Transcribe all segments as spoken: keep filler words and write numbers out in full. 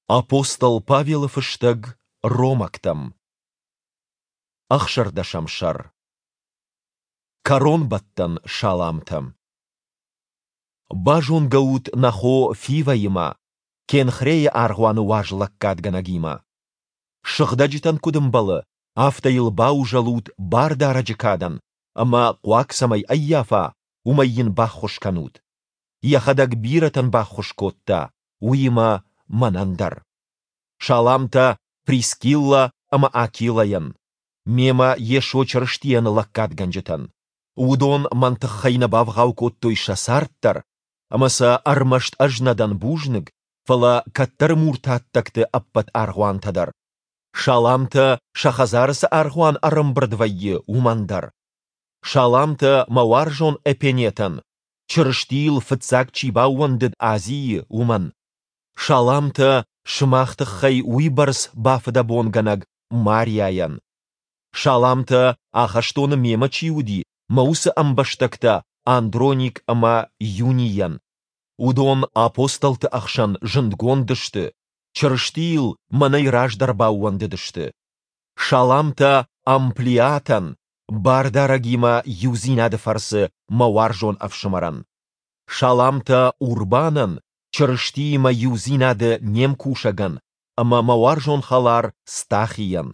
Апостол Павел фыштаг Ромактам. Ахшарда шамшар. Корон баттан шаламтам. Бажун гаут нахо фиваима, кенхрея аргуану важлаккад ганагима. Шахдаджитан кудымбалы, автаил бау жалут барда раджикадан, ама куаксамай айяфа, умайин баххушканут. Яхадаг биратан баххушкотта, уима манандар. Шаламта прискилла ама акилаян. Мема ешо чарштиен лаккат ганджетан. Удон мантахайна бавгаукот той шасарттар, амаса армашт ажнадан бужныг, фала каттар муртаттакты аппат аргуантадар. Шаламта шахазарса аргуан арамбрдвайе умандар. Шаламта маваржон эпенетан, чарштил фыцак чибауандыд Азии уман. Шаламта шмахтахай уйбарс бафда бонганаг Марияян. Шаламта ахаштона мема чиуди, мауса амбаштакта Андроник ама Юниян. Удон апостолты ахшан жындгондышты, чарштил манай раждарбауандыдышты. Шаламта амплиатан, бардарагима юзинады фарсы маваржон авшамаран. Шаламта урбанан, чарштима юзинады немкушаган, ама маваржон халар стахиян.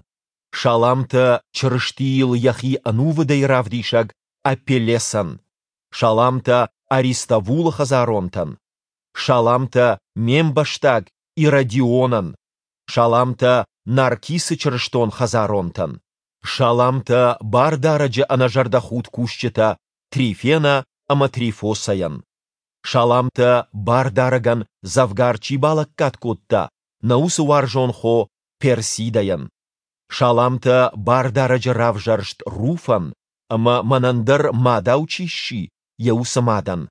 Шаламта чарштил яхи анувадай равдишаг апелесан. Шаламта ариставула хазаронтан. Шаламта мембаштаг ирадионан. Шаламта наркисы чарштон хазаронтан. Шаламта бардараджа анажардахут кущета трифена ама трифосаян. Шаламта бардараган завгар чибалак каткотта наусы варжон хо персидаян. Шаламта бардараджа равжаршт руфан, ама манандар мадаучищи яусамадан.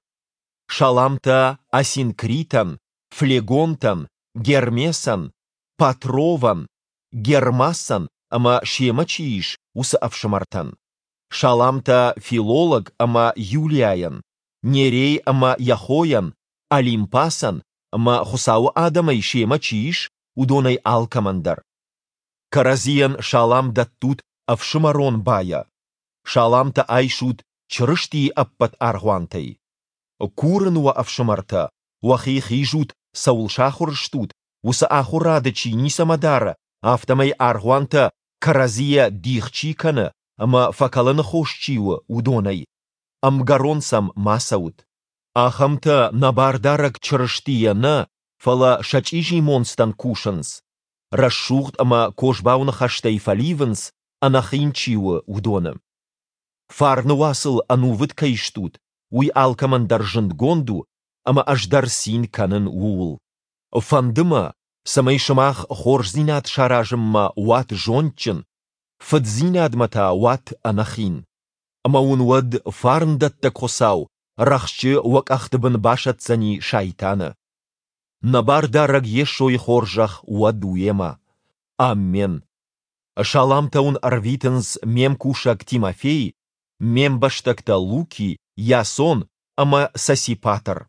Шаламта асинкритан, флегонтан, гермесан, патрован, гермасан, ама шемачииш уса авшамартан. Шаламта филолог ама Юлияян, нерей ама Яхоян, Олимпасан, ама хусау адамай шемачииш удонай алкамандар. Каразиян шалам даттут авшамарон бая. Шаламта айшут чрышти аппат аргуантай. Курынуа авшамарта, уахи хижут саулшахурштут, уса ахурада чини самадара, автомай аргуанта каразия дихчикана, ама факалана хошчиуа удонай. Амгаронсам масаут. Ахамта набардарак чрыштияна, фала шачижи монстан кушанс. Расшухт ама кошбауна хаштай фаливенс, анахинчиуа удона. Фарнуасыл анувыт кайштут, уй алкамандар жындгонду, ама аждар син канын уул. Фандыма, самайшымах хорзинат шаражымма уат жончын, фадзинадмата уат анахин. Ама унвад фарндатта косау, рахчы вакахтыбын башатсани шайтана. Набардараг ешой хоржах уадуема. Аммен. Шаламтаун арвитенс мемкушак Тимофей, мембаштакта Луки, Ясон, ама Сасипатар.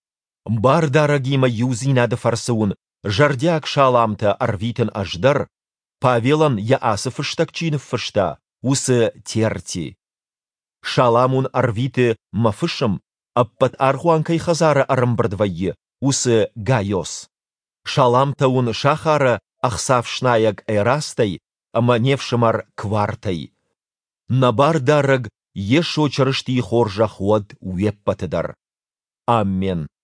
Бардарагима юзинады фарсаун, жардяк шаламта арвитен аждар, Павелан яасы фыштакчины фышта, усы терти. Шаламун арвиты мафышым, аппат архуанкай хазара арамбардвайе, усы Гайос. Шаламтаун шахара ахсавшнаяк эрастай, ама невшымар квартай. Набардараг ешо чарышти хоржах уад уеппатыдар. Аммен.